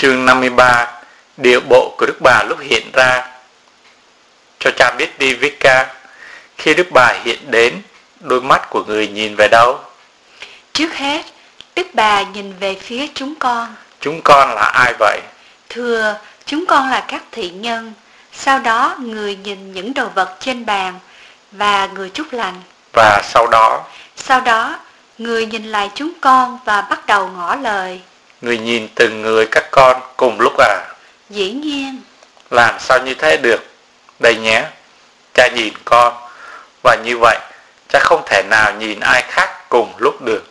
Chương 53. Điệu bộ của Đức Bà lúc hiện ra. Cho cha biết đi Vika, khi Đức Bà hiện đến, đôi mắt của người nhìn về đâu? Trước hết, Đức Bà nhìn về phía chúng con. Chúng con là ai vậy? Thưa, chúng con là các thị nhân. Sau đó người nhìn những đồ vật trên bàn và người chúc lành. Và Sau đó người nhìn lại chúng con và bắt đầu ngỏ lời. người nhìn từng người các con cùng lúc à? Dĩ nhiên. Làm sao như thế được? Đây nhé, cha nhìn con, và như vậy cha không thể nào nhìn ai khác cùng lúc được.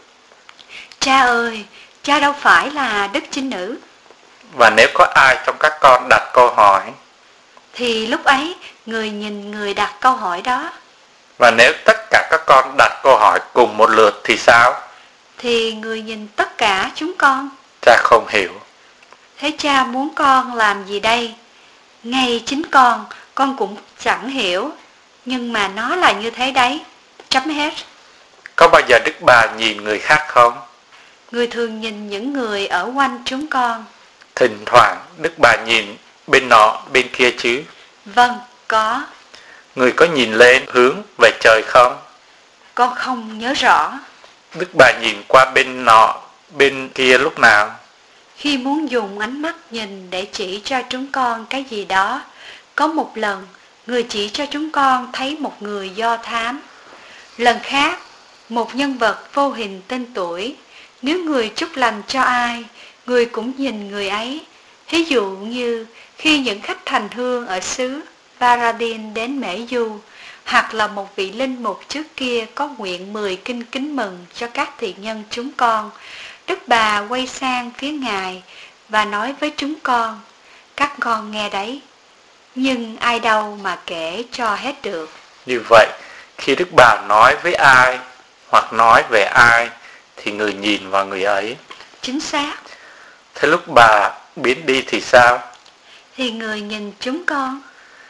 Cha ơi, cha đâu phải là Đức Trinh Nữ. Và nếu có ai trong các con đặt câu hỏi, thì lúc ấy người nhìn người đặt câu hỏi đó. và nếu tất cả các con đặt câu hỏi cùng một lượt thì sao? Thì người nhìn tất cả chúng con. Cha không hiểu. Thế cha muốn con làm gì đây? Ngay chính con cũng chẳng hiểu. Nhưng mà nó là như thế đấy. Chấm hết. Có bao giờ Đức Bà nhìn người khác không? Người thường nhìn những người ở quanh chúng con. Thỉnh thoảng Đức Bà nhìn bên nọ bên kia chứ? Vâng, có. Người có nhìn lên hướng về trời không? Con không nhớ rõ. Đức Bà nhìn qua bên nọ bên kia lúc nào? Khi muốn dùng ánh mắt nhìn để chỉ cho chúng con cái gì đó. Có một lần, người chỉ cho chúng con thấy một người Do Thám. Lần khác, một nhân vật vô hình tên tuổi. Nếu người chúc lành cho ai, người cũng nhìn người ấy. Ví dụ như khi những khách thành hương ở xứ Paradin đến Mễ Du, hoặc là một vị linh mục trước kia có nguyện 10 kinh kính mừng cho các thị nhân chúng con, Đức Bà quay sang phía Ngài và nói với chúng con, các con nghe đấy, nhưng ai đâu mà kể cho hết được. Như vậy, khi Đức Bà nói với ai hoặc nói về ai thì người nhìn vào người ấy. Chính xác. Thế lúc Bà biến đi thì sao? Thì người nhìn chúng con.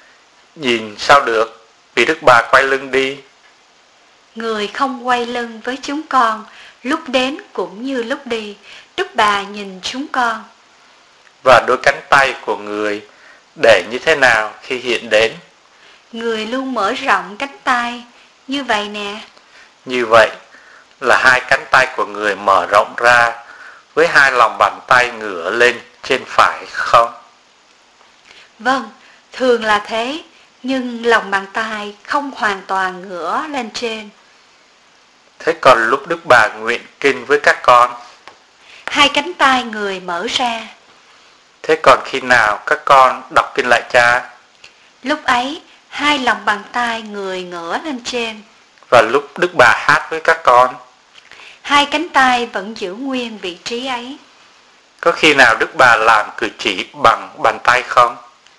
Nhìn sao được, vì Đức Bà quay lưng đi. Người không quay lưng với chúng con, lúc đến cũng như lúc đi. Đức Bà nhìn chúng con. Và đôi cánh tay của người để như thế nào khi hiện đến? Người luôn mở rộng cánh tay, như vậy nè. Như vậy là hai cánh tay của người mở rộng ra, với hai lòng bàn tay ngửa lên trên phải không? Vâng, thường là thế, nhưng lòng bàn tay không hoàn toàn ngửa lên trên. Thế còn lúc Đức Bà nguyện kinh với các con? Hai cánh tay người mở ra. Thế còn khi nào các con đọc kinh lại cha? Lúc ấy, hai lòng bàn tay người ngửa lên trên. Và lúc Đức Bà hát với các con? Hai cánh tay vẫn giữ nguyên vị trí ấy. Có khi nào Đức Bà làm cử chỉ bằng bàn tay không?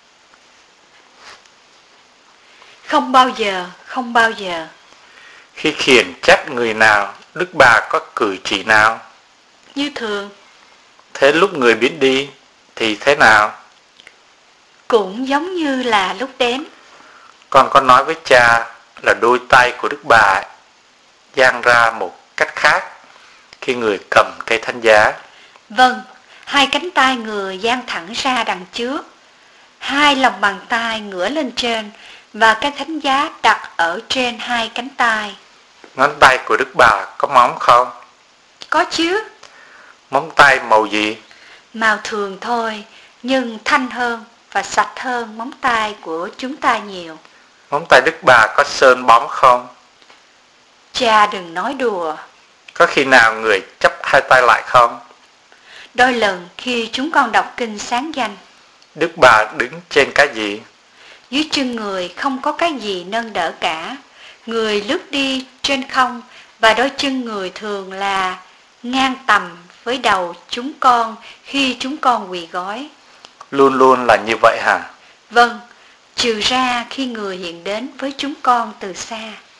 Không bao giờ, không bao giờ. Khi khiển trách người nào, Đức Bà có cử chỉ nào? Như thường. Thế lúc người biến đi thì thế nào? Cũng giống như là lúc đến. Con có nói với cha là đôi tay của Đức Bà dang ra một cách khác khi người cầm cây thánh giá. Vâng, hai cánh tay người dang thẳng ra đằng trước. Hai lòng bàn tay ngửa lên trên và cái thánh giá đặt ở trên hai cánh tay. Ngón tay của Đức Bà có móng không? Có chứ. Móng tay màu gì? Màu thường thôi, nhưng thanh hơn và sạch hơn móng tay của chúng ta nhiều. Móng tay Đức Bà có sơn bóng không? Cha đừng nói đùa. Có khi nào người chắp hai tay lại không? Đôi lần khi chúng con đọc kinh sáng danh. Đức Bà đứng trên cái gì? Dưới chân người không có cái gì nâng đỡ cả. Người lướt đi trên không và đôi chân người thường là ngang tầm với đầu chúng con khi chúng con quỳ gối. Luôn luôn là như vậy hả? Vâng, trừ ra khi người hiện đến với chúng con từ xa.